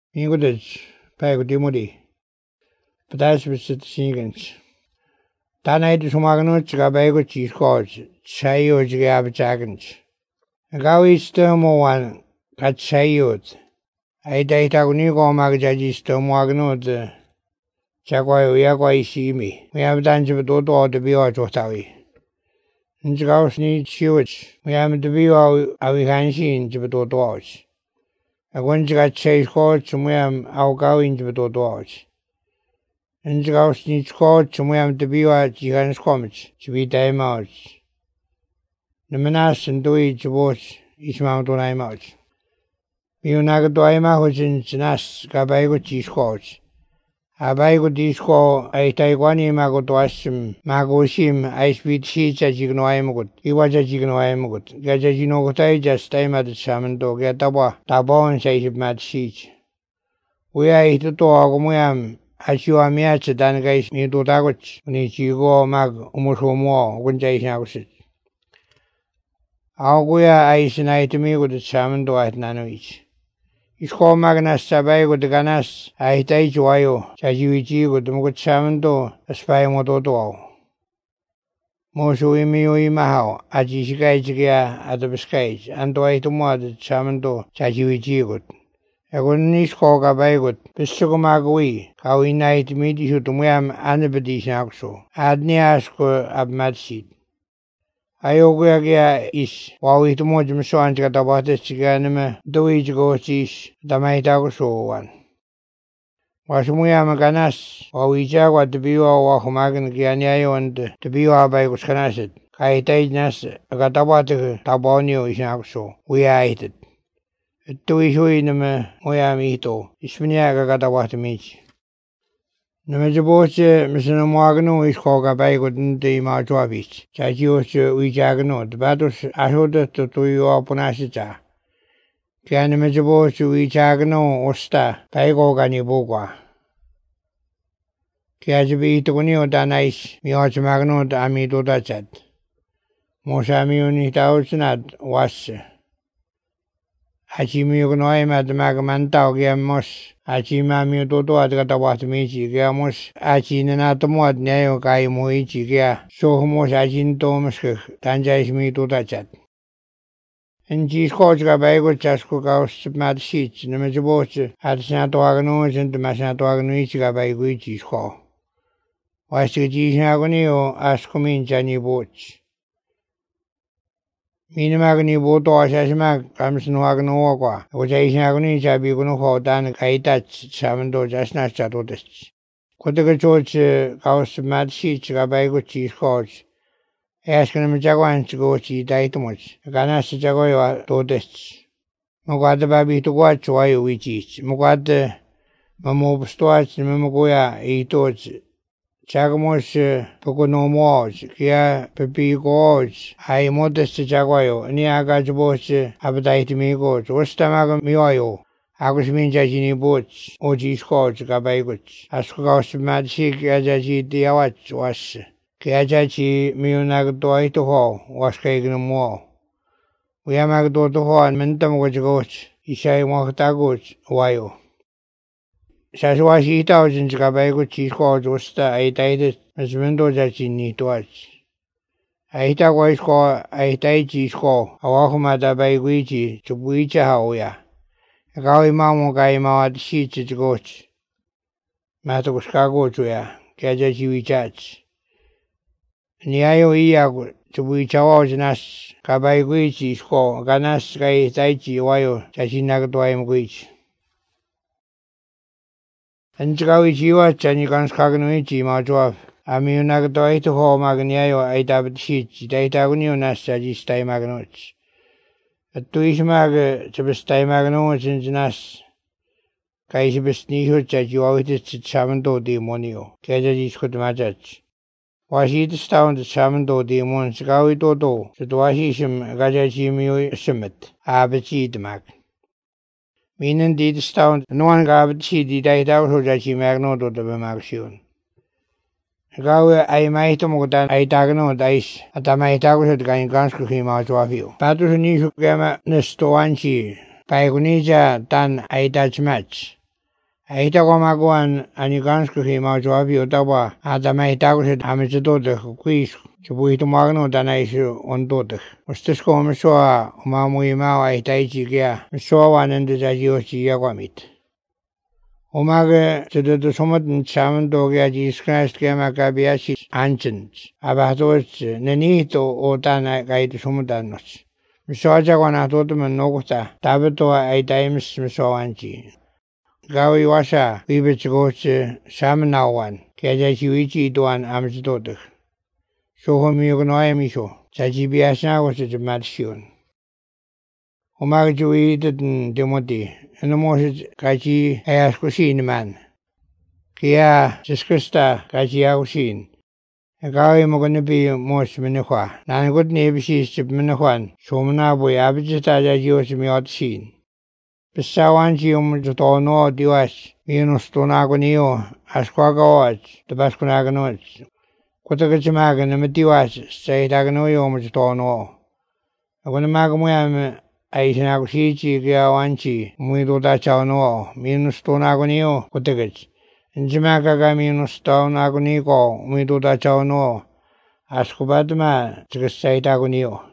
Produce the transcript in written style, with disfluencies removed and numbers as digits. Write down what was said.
Mingudage, Pagudimudi, Padas visit Singans. Tanai to Sumagnuch, Gabaguchi Scotch, Chayot Gabachagans. A Gawi Sturmo one, got Chayot. I date Agunigo Magaji Sturmagno, Chagway, Yagway see me. We have done to do the Biotawi. In the house need sewage. We have the view of Avihansi to do doors. I went to get chase coach and we am our going to the doors. In the house needs coach and we am the view at Gigan's Comets to be time out. The menace and do it to watch each mount on I'm out. You nag do I mahos in Nas Gabago cheese coach. Abago disco, I Taiwani mago to Ashim, Mago Shim, I speed sheets at Jignoimagut, Iwaja Jignoimagut, Gajajinogotai just time at the shaman dog, Getawa, Tabo and say mad sheets. We are to Agumuam, as you are mere than guys me to Daguch, when it's you go mag Umusumo, when Jay house it. Aguya ice and I to me with the shaman do at Nanuich. Isko Magnas Sabay with the Ganas, I take Joyo, Chajuichi with the Mugamando, a spy mototo. Mosu Imio Mahao, Ajishika at the Biscay, and do I to mod Chamando, Chajuichi good. A good Nisko Gabay good, Piscomagui, how we night meet you to Miam and the Bedishan also. Add Niasco ab mad seed. Ayoguagia is while we to Mojum Swan to get about the Chiganima, do we go cheese, the Maitago so one. Was Muyam Ganas, or we jaguar to be our Homagan Gianayo and to be our by Wisconsin. I take Nas, a Gatabat Tabonio is now so. We are eaten. Do we show in the Muyam Ito, Isminiaga Gatabat meets. The Mejaboche, Mr. Morgano is called a bagod de Marjovis. Chajios, we jagano, the battles I showed to you upon Asita. Can the Mejaboche, we jagano, or star, Pagogani Bogua. Kiajabi to Neo Danais, Mioch Magno, the Amido Dachat. Mosamiuni Tausenad was. Achimionoim at the Magamantao Gamos. Achimami Toto at Gatawatamichi, Gamos, Achinanatomot, Neo Kai Moichi, so homos Achin Tomask, Tanjais me to Dachat. And G's coach Gabago Chasco Gaus mad sheets, the Mejaboche, at Santoaganos and the Masantoaganichi Gabaguichi's call. Was the G's Agonio, Ascomin Jani Boch. Minimagni Boto Asasmag comes no Agnoa, which I Agoni Jabigono Dan Kaitach, Samando Jasna Chatotis. Kotaka George Gaus mad sheets Gabago cheese coach. Asking him Jaguan to go see Daitomos, Ganas Jagoya Totests. Mogada Babi to watch why we teach. Mogada Mamob Stuarts, Memogoya, Eatots. Chagamos Poconomos, Kia Pepi Gorge, I modest Jaguayo, Niagajabos, Abadite Migos, Ostamaga Mioyo, Agusmin Jajini Boats, Oji Scotch, Gabagots, Ascos Madshik, Ajaji Diawach was, Kiajachi Mionag to Hall, was Kagan Mall. We are Magdo to Hall and Mentam was goats, Ishai Mohtagos, Wayo. Saswashi 1000 Gabago cheese called Osta, I tied it as windows that you need to watch. I hit a voice call, I tied cheese call, a Wakumata by Guiji to Buicha Hauya. A Gawi Mamo Gaima at sheets to goats. Matagoskago to ya, Kajaji chats. Niayo Iago to Buicha Wajanas, Gabai Guichi's call, Ganas Gai Taichi Wayo, Chachinagatoim Guich. And Gawichiwa, Chanikans Kaganuichi, Marjoaf. I mean, Nagatoi to Ho Magniayo, I dabbled sheets, Daitagunio Nasajis Tai Magnots. At Tuishmag, Chabestai Magnots in Nas. Kaisibis Nihuch at you always Chamando demonio, Kajajis could match. Was he the town the Chamando demons, Gawi Dodo, the Dwashishim, Gajajimio Summit, Abachi the Mag. Meaning did sound no one got she did I doubt that she magno to the Maxion. Gawe I might have done I tagno dice at a might have had guns to him out of you. Patrus Nishu Gama Nestoanchi, Pagonija done I Dutch match. Aitagomaguan anigansku himaujuabi utawa adamaitaguset amitsudodeh kuisku. Jubuitumagno danaisu ondodeh. Ustisko misua umamuimao aitaijigia misua wanendujajiuchi yagwamit. Umage tududu sumadin chamandogia Jesus Christ makabiashi anchins. Abahtoch nenito o dana gaidu sumudanos. Misua jagwana toduman noguta tabitoa aitaimis misua wanji. Gawi washa wibichigochi shamanauan. Kiajajiwichi iduan amitsudodeh. Sohomiyognoayamisho, Chajibiasnagosit. Umagjuidin Timothy, and the most Kaji Ayaskusin man. Kia Jiskrista Kaji Ausin. A Gawi Mogonibi most Minihua, Nan good neighbors to Minihuan, Somanabu Abijita Josimiot Sin. Pesawanjium Jotono Diwas, Minustonagonio, Asquagawat, the Baskunaganots. Kutagachimaga namatiwas say daganoyo mujtono. Agunamagamuam Aisanagushi Gawanchi, Muido da Chauno, Minustonagonio, Kutagach. Injimaka Minustonagoniko, Muido da Chauno, Ascubatma, to say dagonio.